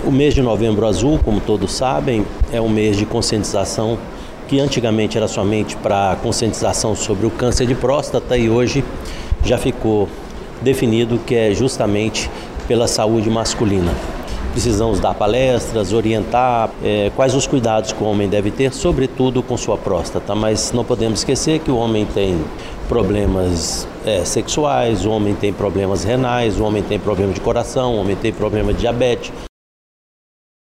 O mês de Novembro Azul, como todos sabem, é um mês de conscientização que antigamente era somente para conscientização sobre o câncer de próstata e hoje já ficou definido que é justamente pela saúde masculina. Precisamos dar palestras, orientar quais os cuidados que o homem deve ter, sobretudo com sua próstata, mas não podemos esquecer que o homem tem problemas sexuais, o homem tem problemas renais, o homem tem problema de coração, o homem tem problema de diabetes.